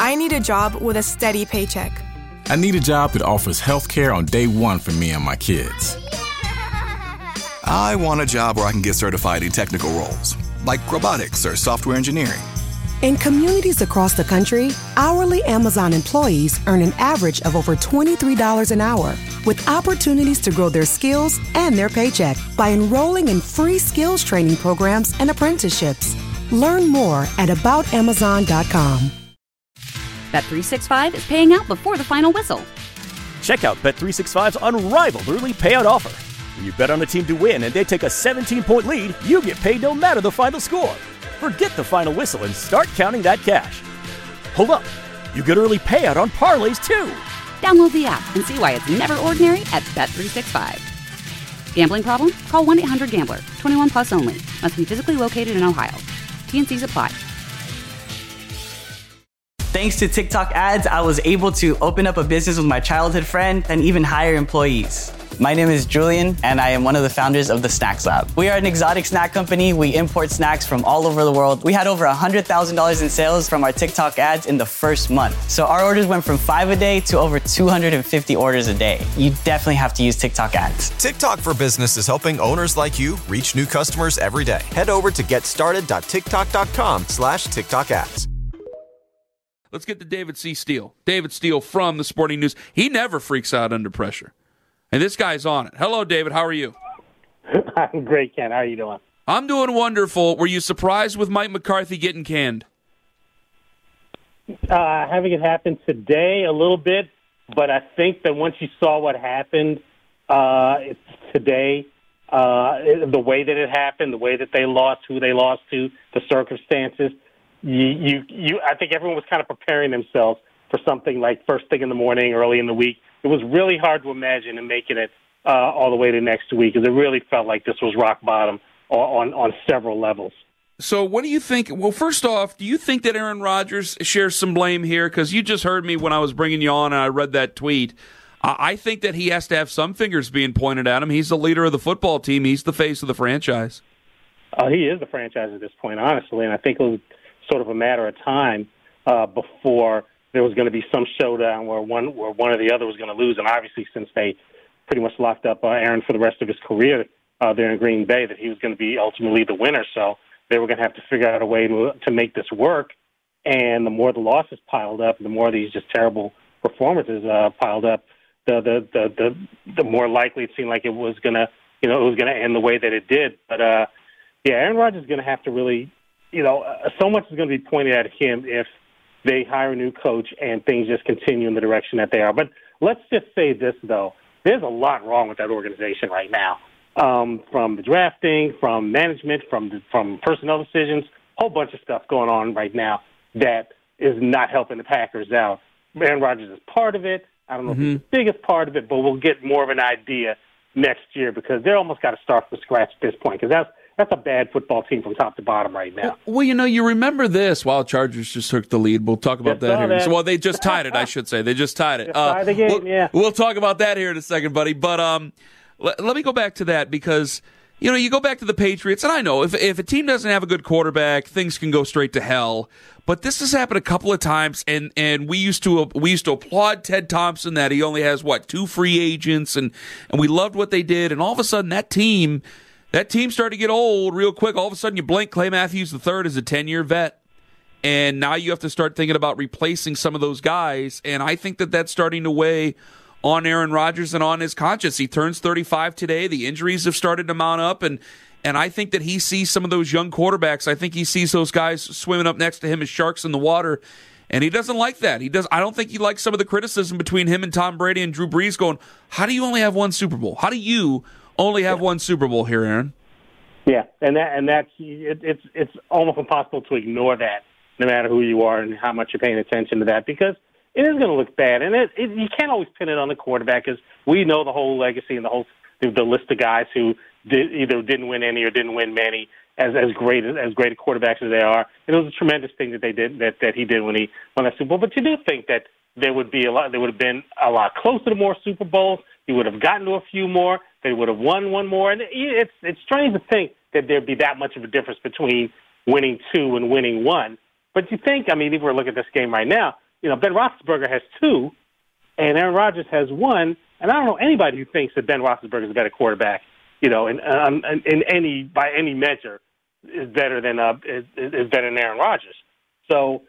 I need a job with a steady paycheck. I need a job that offers health care on day one for me and my kids. I want a job where I can get certified in technical roles, like robotics or software engineering. In communities across the country, hourly Amazon employees earn an average of over $23 an hour, with opportunities to grow their skills and their paycheck by enrolling in free skills training programs and apprenticeships. Learn more at aboutamazon.com. Bet365 is paying out before the final whistle. Check out Bet365's unrivaled early payout offer. When you bet on a team to win and they take a 17-point lead, you get paid no matter the final score. Forget the final whistle and start counting that cash. Hold up. You get early payout on parlays, too. Download the app and see why it's never ordinary at Bet365. Gambling problem? Call 1-800-GAMBLER. 21 plus only. Must be physically located in Ohio. T&Cs apply. Thanks to TikTok ads, I was able to open up a business with my childhood friend and even hire employees. My name is Julian, and I am one of the founders of the Snacks Lab. We are an exotic snack company. We import snacks from all over the world. We had over $100,000 in sales from our TikTok ads in the first month. So our orders went from 5 a day to over 250 orders a day. You definitely have to use TikTok ads. TikTok for Business is helping owners like you reach new customers every day. Head over to getstarted.tiktok.com/TikTok ads. Let's get to David C. Steele. David Steele from the Sporting News. He never freaks out under pressure. And this guy's on it. Hello, David. How are you? I'm great, Ken. How are you doing? I'm doing wonderful. Were you surprised with Mike McCarthy getting canned? Having it happen today a little bit, but I think that once you saw what happened today, the way that it happened, the way that they lost, who they lost to, the circumstances, I think everyone was kind of preparing themselves for something like first thing in the morning, early in the week. It was really hard to imagine and making it all the way to next week, because it really felt like this was rock bottom on several levels. So what do you think? Well, first off, do you think that Aaron Rodgers shares some blame here? Because you just heard me when I was bringing you on and I read that tweet. I think that he has to have some fingers being pointed at him. He's the leader of the football team. He's the face of the franchise. He is the franchise at this point, honestly, and I think it was sort of a matter of time before there was going to be some showdown where one or the other was going to lose. And obviously, since they pretty much locked up Aaron for the rest of his career there in Green Bay, that he was going to be ultimately the winner. So they were going to have to figure out a way to make this work. And the more the losses piled up, the more these just terrible performances piled up, the more likely it seemed like it was going to end the way that it did. But Aaron Rodgers is going to have to really, so much is going to be pointed at him if they hire a new coach and things just continue in the direction that they are. But let's just say this, though. There's a lot wrong with that organization right now, from the drafting, from management, from personnel decisions, a whole bunch of stuff going on right now that is not helping the Packers out. Aaron Rodgers is part of it. I don't know if he's the biggest part of it, but we'll get more of an idea next year, because they're almost got to start from scratch at this point, because that's a bad football team from top to bottom right now. Well, you remember this. While Chargers just took the lead. We'll talk about that here. So, they just tied it, I should say. They just tied it. Tied the game, yeah. We'll talk about that here in a second, buddy. But let me go back to that, because, you go back to the Patriots, and I know if a team doesn't have a good quarterback, things can go straight to hell. But this has happened a couple of times, and we used to applaud Ted Thompson that he only has, 2 free agents, and we loved what they did. And all of a sudden, that team started to get old real quick. All of a sudden, you blink, Clay Matthews III is a 10-year vet. And now you have to start thinking about replacing some of those guys. And I think that that's starting to weigh on Aaron Rodgers and on his conscience. He turns 35 today. The injuries have started to mount up. And I think that he sees some of those young quarterbacks. I think he sees those guys swimming up next to him as sharks in the water. And he doesn't like that. I don't think he likes some of the criticism between him and Tom Brady and Drew Brees going, how do you only have one Super Bowl? How do you only have one Super Bowl here, Aaron? Yeah, it's almost impossible to ignore that, no matter who you are and how much you're paying attention to that, because it is going to look bad, and you can't always pin it on the quarterback, because we know the whole legacy and the list of guys who either didn't win any or didn't win many, as great quarterbacks as they are. And it was a tremendous thing that they did that he did when he won that Super Bowl. But you do think that there would have been a lot closer to more Super Bowls. He would have gotten to a few more. They would have won one more. And it's strange to think that there'd be that much of a difference between winning 2 and winning 1. But you think, if we're looking at this game right now, Ben Roethlisberger has 2, and Aaron Rodgers has 1, and I don't know anybody who thinks that Ben Roethlisberger is a better quarterback, by any measure, is better than Aaron Rodgers. So,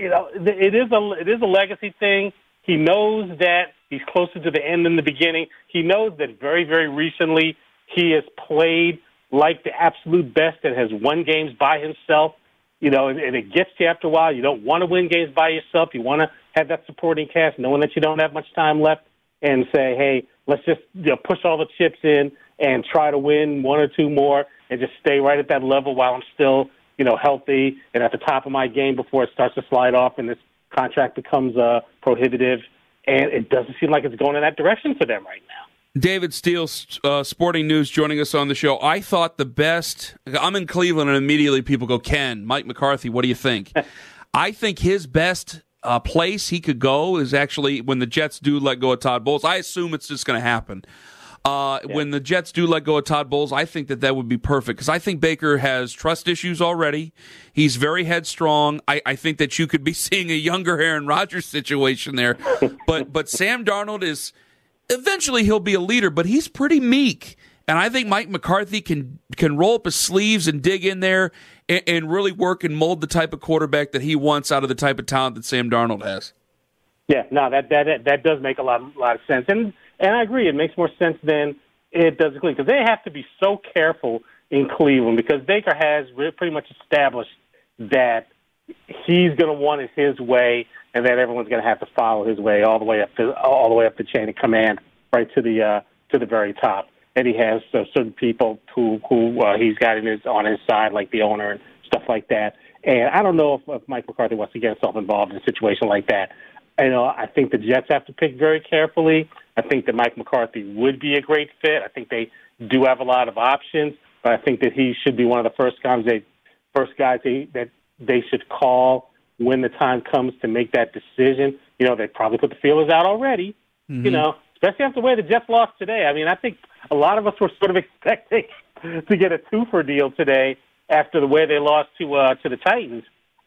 it is a legacy thing. He knows that he's closer to the end than the beginning. He knows that very, very recently he has played like the absolute best and has won games by himself. And it gets to you after a while. You don't want to win games by yourself. You want to have that supporting cast, knowing that you don't have much time left, and say, hey, let's just push all the chips in and try to win 1 or 2 more and just stay right at that level while I'm still, healthy and at the top of my game before it starts to slide off and this contract becomes prohibitive. And it doesn't seem like it's going in that direction for them right now. David Steele, Sporting News, joining us on the show. I thought the best – I'm in Cleveland, and immediately people go, Ken, Mike McCarthy, what do you think? I think his best place he could go is actually when the Jets do let go of Todd Bowles. I assume it's just going to happen. When the Jets do let go of Todd Bowles, I think that would be perfect because I think Baker has trust issues already. He's very headstrong. I think that you could be seeing a younger Aaron Rodgers situation there. But Sam Darnold is – eventually he'll be a leader, but he's pretty meek. And I think Mike McCarthy can roll up his sleeves and dig in there and really work and mold the type of quarterback that he wants out of the type of talent that Sam Darnold has. Yeah, no, that does make a lot of sense. And I agree, it makes more sense than it does in Cleveland because they have to be so careful in Cleveland because Baker has pretty much established that he's going to want it his way and that everyone's going to have to follow his way all the way up the chain of command right to the very top. And he has certain people who he's got on his side, like the owner and stuff like that. And I don't know if Mike McCarthy wants to get himself involved in a situation like that. I think the Jets have to pick very carefully. I think that Mike McCarthy would be a great fit. I think they do have a lot of options, but I think that he should be one of the first guys that they should call when the time comes to make that decision. They probably put the feelers out already, especially after the way the Jets lost today. I mean, I think a lot of us were sort of expecting to get a 2-for deal today after the way they lost to the Titans.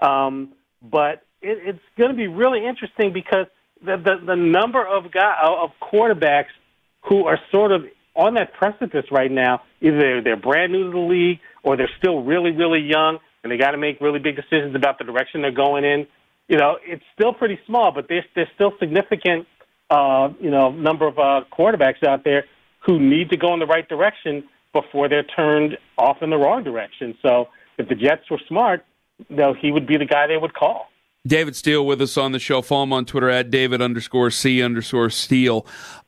But it's going to be really interesting because the number of quarterbacks who are sort of on that precipice right now, either they're brand new to the league or they're still really, really young and they got to make really big decisions about the direction they're going in. It's still pretty small, but there's still significant, number of quarterbacks out there who need to go in the right direction before they're turned off in the wrong direction. So if the Jets were smart, he would be the guy they would call. David Steele with us on the show. Follow him on Twitter at David_C_Steele.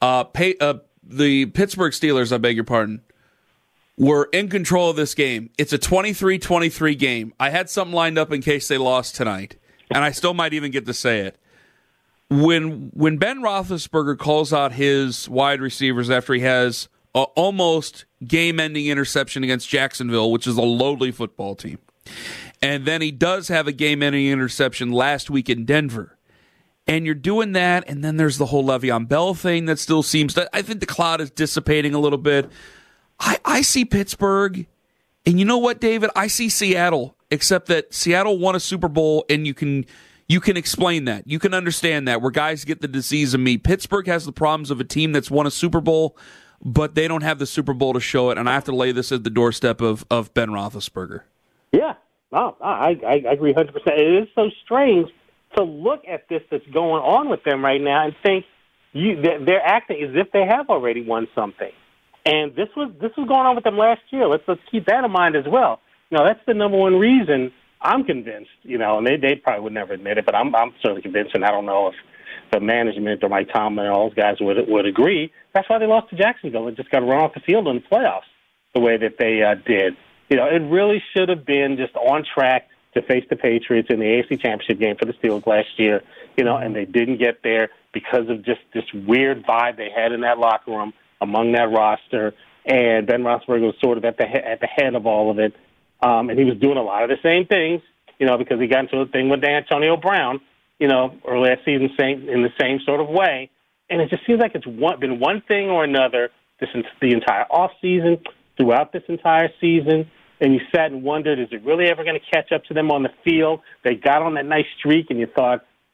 The Pittsburgh Steelers, I beg your pardon, were in control of this game. It's a 23-23 game. I had something lined up in case they lost tonight, and I still might even get to say it. When Ben Roethlisberger calls out his wide receivers after he has a almost game-ending interception against Jacksonville, which is a lowly football team, and then he does have a game-ending interception last week in Denver. And you're doing that, and then there's the whole Le'Veon Bell thing that still seems to... I think the cloud is dissipating a little bit. I see Pittsburgh, and you know what, David? I see Seattle, except that Seattle won a Super Bowl, and you can explain that. You can understand that, where guys get the disease of me. Pittsburgh has the problems of a team that's won a Super Bowl, but they don't have the Super Bowl to show it, and I have to lay this at the doorstep of Ben Roethlisberger. Yeah. No, I agree 100%. It is so strange to look at this that's going on with them right now and think they're acting as if they have already won something. And this was going on with them last year. Let's keep that in mind as well. That's the number one reason I'm convinced. And they probably would never admit it, but I'm certainly convinced. And I don't know if the management or Mike Tomlin and all those guys would agree. That's why they lost to Jacksonville and just got run off the field in the playoffs the way that they did. It really should have been just on track to face the Patriots in the AFC Championship game for the Steelers last year, and they didn't get there because of just this weird vibe they had in that locker room among that roster. And Ben Roethlisberger was sort of at the head of all of it, and he was doing a lot of the same things, because he got into a thing with Antonio Brown, early that season, in the same sort of way. And it just seems like it's been one thing or another the entire offseason, throughout this entire season. And you sat and wondered, is it really ever going to catch up to them on the field? They got on that nice streak, and you thought,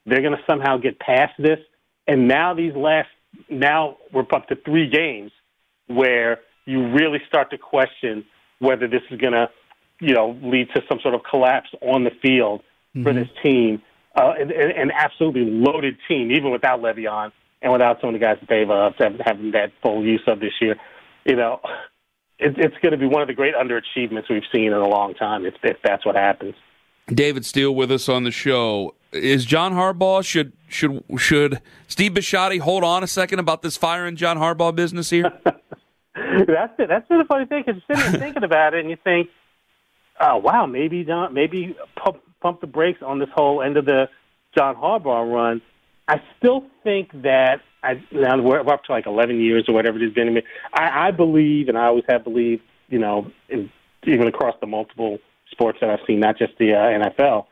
they're going to somehow get past this. And now now we're up to 3 games where you really start to question whether this is going to, lead to some sort of collapse on the field for this team. An absolutely loaded team, even without Le'Veon and without some of the guys that they've having that full use of this year. It's going to be one of the great underachievements we've seen in a long time if that's what happens. David Steele with us on the show. Is John Harbaugh, should Steve Bisciotti hold on a second about this firing John Harbaugh business here? That's the funny thing, because you're sitting there thinking about it and you think, oh, wow, maybe pump the brakes on this whole end of the John Harbaugh run. I still think that now we're up to like 11 years or whatever it has been. I believe, and I always have believed, even across the multiple sports that I've seen, not just the NFL,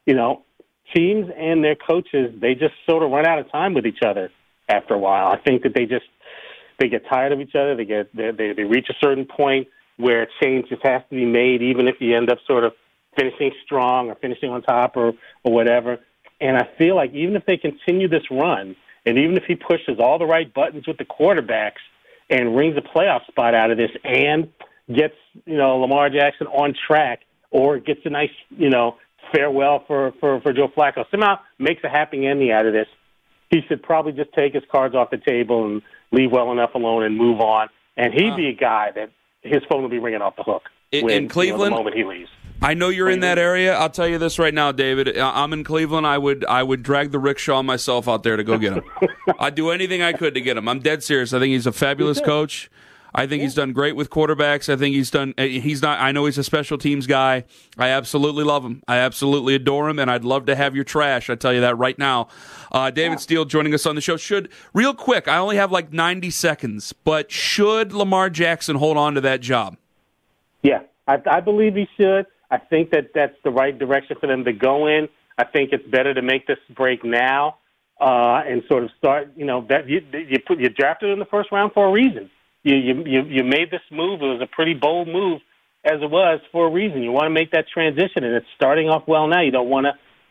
teams and their coaches, they just sort of run out of time with each other after a while. I think that they get tired of each other. They reach a certain point where change just has to be made, even if you end up sort of finishing strong or finishing on top or whatever. And I feel like even if they continue this run, and even if he pushes all the right buttons with the quarterbacks and wrings a playoff spot out of this and gets, Lamar Jackson on track, or gets a nice, farewell for Joe Flacco, somehow makes a happy ending out of this, he should probably just take his cards off the table and leave well enough alone and move on. And he'd be a guy that his phone will be ringing off the hook in Cleveland the moment he leaves. I know you're in that area. I'll tell you this right now, David. I'm in Cleveland. I would drag the rickshaw myself out there to go get him. I'd do anything I could to get him. I'm dead serious. I think he's a fabulous coach. I think he's done great with quarterbacks. I think I know he's a special teams guy. I absolutely love him. I absolutely adore him, and I'd love to have your trash. I tell you that right now. David Steele joining us on the show. Real quick, I only have like 90 seconds, but should Lamar Jackson hold on to that job? Yeah, I believe he should. I think that's the right direction for them to go in. I think it's better to make this break now and sort of start. That you drafted in the first round for a reason. You made this move. It was a pretty bold move, as it was, for a reason. You want to make that transition, and it's starting off well now. You don't want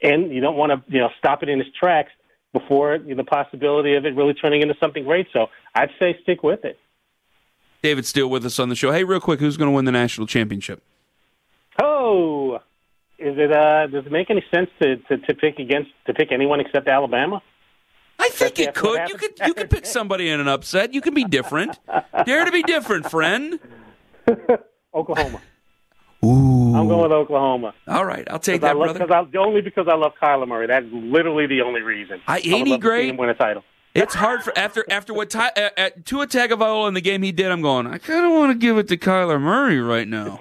to stop it in its tracks before the possibility of it really turning into something great. So I'd say stick with it. David Steele with us on the show. Hey, real quick, who's going to win the national championship? Oh, does it make any sense to pick anyone except Alabama? I think it could. You could pick somebody in an upset. You can be different. Dare to be different, friend. Oklahoma. Ooh. I'm going with Oklahoma. All right, I'll take that, brother. Only because I love Kyler Murray. That's literally the only reason. Ain't he great? To see him win a title. It's hard for after what Tua Tagovailoa in the game he did. I'm going, I kind of want to give it to Kyler Murray right now.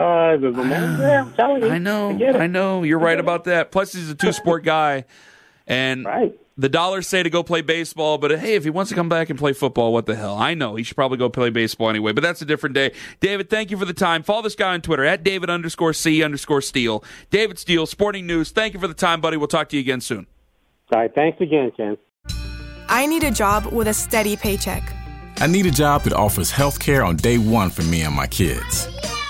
I'm telling you. I know. You're right about that. Plus, he's a two-sport guy, and the dollars say to go play baseball. But hey, if he wants to come back and play football, what the hell? I know he should probably go play baseball anyway. But that's a different day. David, thank you for the time. Follow this guy on Twitter at David_C_Steele. David Steele, Sporting News. Thank you for the time, buddy. We'll talk to you again soon. All right. Thanks again, Ken. I need a job with a steady paycheck. I need a job that offers health care on day one for me and my kids.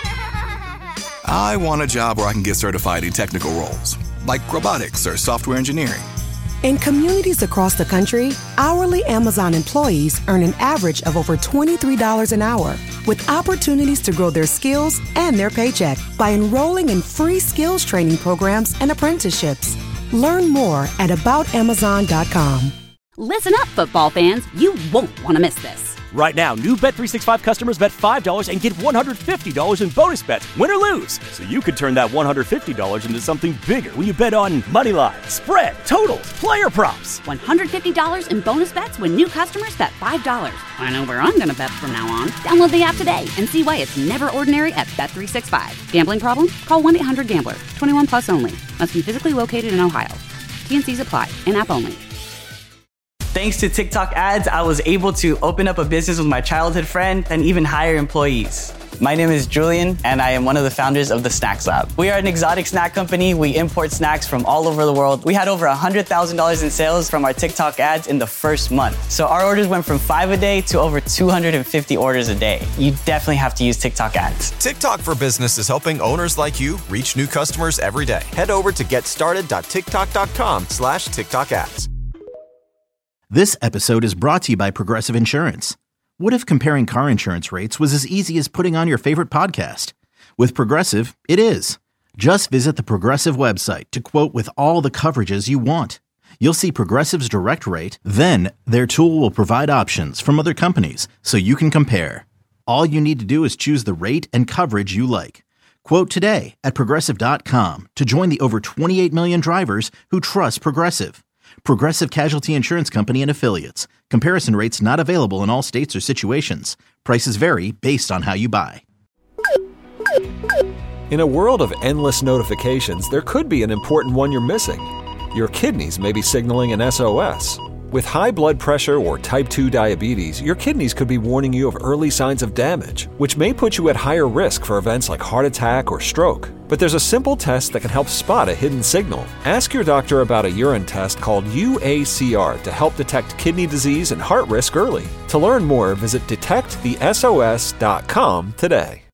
I want a job where I can get certified in technical roles, like robotics or software engineering. In communities across the country, hourly Amazon employees earn an average of over $23 an hour, with opportunities to grow their skills and their paycheck by enrolling in free skills training programs and apprenticeships. Learn more at aboutamazon.com. Listen up, football fans. You won't want to miss this. Right now, new Bet365 customers bet $5 and get $150 in bonus bets, win or lose. So you could turn that $150 into something bigger when you bet on money line, spread, totals, player props. $150 in bonus bets when new customers bet $5. I know where I'm going to bet from now on. Download the app today and see why it's never ordinary at Bet365. Gambling problem? Call 1-800-GAMBLER. 21 plus only. Must be physically located in Ohio. T&Cs apply. In-app only. Thanks to TikTok ads, I was able to open up a business with my childhood friend and even hire employees. My name is Julian, and I am one of the founders of the Snacks Lab. We are an exotic snack company. We import snacks from all over the world. We had over $100,000 in sales from our TikTok ads in the first month. So our orders went from 5 a day to over 250 orders a day. You definitely have to use TikTok ads. TikTok for Business is helping owners like you reach new customers every day. Head over to getstarted.tiktok.com/TikTok ads. This episode is brought to you by Progressive Insurance. What if comparing car insurance rates was as easy as putting on your favorite podcast? With Progressive, it is. Just visit the Progressive website to quote with all the coverages you want. You'll see Progressive's direct rate, then their tool will provide options from other companies so you can compare. All you need to do is choose the rate and coverage you like. Quote today at Progressive.com to join the over 28 million drivers who trust Progressive. Progressive Casualty Insurance Company and Affiliates. Comparison rates not available in all states or situations. Prices vary based on how you buy. In a world of endless notifications, there could be an important one you're missing. Your kidneys may be signaling an SOS. With high blood pressure or type 2 diabetes, your kidneys could be warning you of early signs of damage, which may put you at higher risk for events like heart attack or stroke. But there's a simple test that can help spot a hidden signal. Ask your doctor about a urine test called UACR to help detect kidney disease and heart risk early. To learn more, visit detectthesos.com today.